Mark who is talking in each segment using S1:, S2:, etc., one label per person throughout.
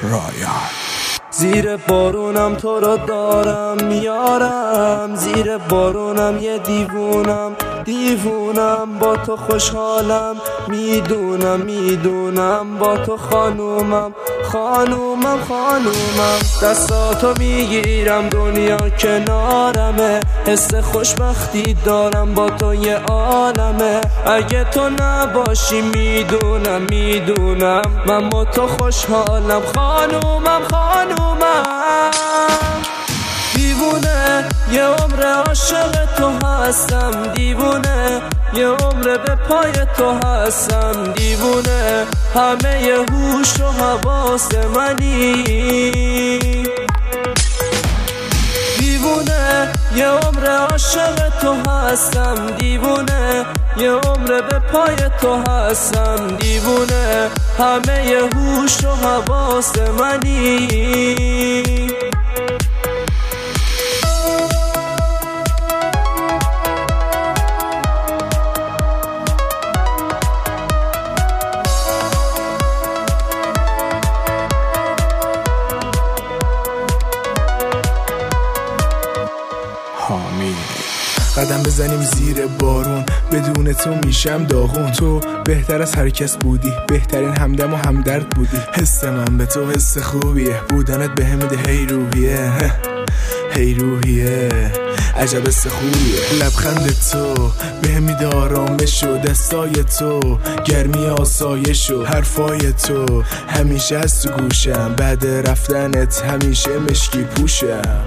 S1: رایان.
S2: زیر بارونم تو رو دارم یارم، زیر بارونم یه دیوونم با تو خوشحالم، میدونم با تو خانومم دستاتو میگیرم دنیا کنارمه، حس خوشبختی دارم با تو یه عالمه، اگه تو نباشی میدونم من با تو خوشحالم خانومم دیوونه یه عمر عاشق تو هستم، دیوونه یه عمر به پای تو هستم، دیوونه همه ی هوش و حواس منی، دیوونه یه عمر عاشق تو هستم، دیوونه یه عمر به پای تو هستم، دیوونه همه ی هوش و حواس منی.
S1: قدم بزنیم زیر بارون، بدون تو میشم داغون، تو بهتر از هر کس بودی، بهترین همدم و همدرد بودی، حس من به تو حس خوبیه، بودنت به هم ده هی روحیه عجب حس خوبیه، لبخند تو به هم میده آرامش و دستای تو گرمی آسایش و حرفای تو همیشه از تو گوشم، بعد رفتنت همیشه مشکی پوشم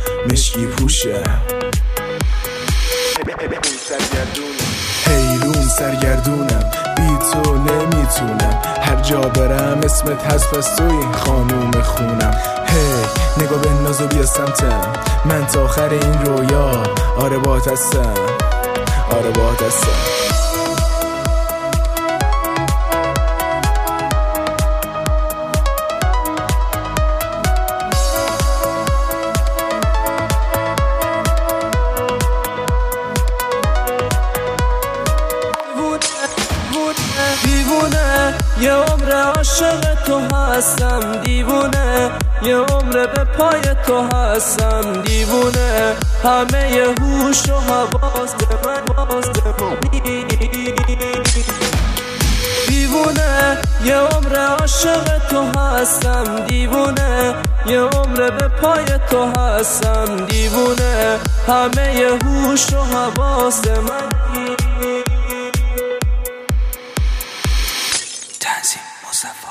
S1: حیرون سرگردونم، بی تو نمیتونم، هر جا برم اسمت هست پس تو این خانوم خونم، هی نگاه به ناز و بیا سمتم، من تا آخر این رویا آره باهات هستم.
S2: دیوونه یه عمر عاشق تو هستم، دیوونه یه عمر به پای تو هستم، دیوونه همه ی هوش و حواس منی، دیوونه یه عمر عاشق تو هستم، دیوونه یه عمر به پای تو هستم، دیوونه همه ی هوش و حواس منی.
S1: تنظیم مصطفی.